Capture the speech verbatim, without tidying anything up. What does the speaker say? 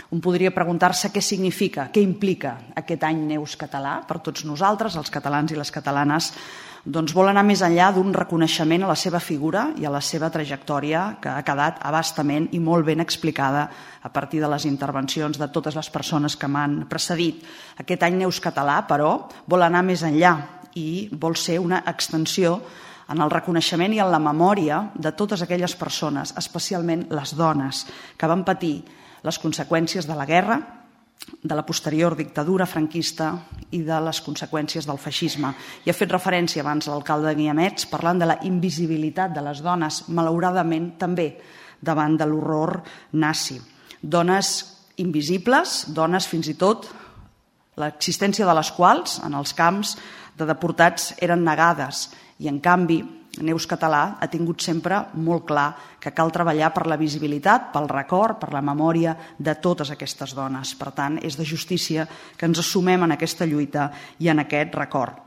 Un podria preguntar-se què significa, què implica aquest any Neus Català per tots nosaltres, els catalans i les catalanes. Doncs vol anar més enllà d'un reconeixement a la seva figura i a la seva trajectòria que ha quedat abastament i molt ben explicada a partir de les intervencions de totes les persones que m'han precedit. Aquest any Neus Català, però, vol anar més enllà i vol ser una extensió en el reconeixement i en la memòria de totes aquelles persones, especialment les dones, que van patir les conseqüències de la guerra, de la posterior dictadura franquista i de les conseqüències del feixisme. Hi ha fet referència abans l'alcalde de Guiamets parlant de la invisibilitat de les dones, malauradament també davant de l'horror nazi. Dones invisibles, dones fins i tot l'existència de les quals en els camps de deportats eren negades i en canvi Neus Català ha tingut sempre molt clar que cal treballar per la visibilitat, pel record, per la memòria de totes aquestes dones. Per tant, és de justícia que ens assumem en aquesta lluita i en aquest record.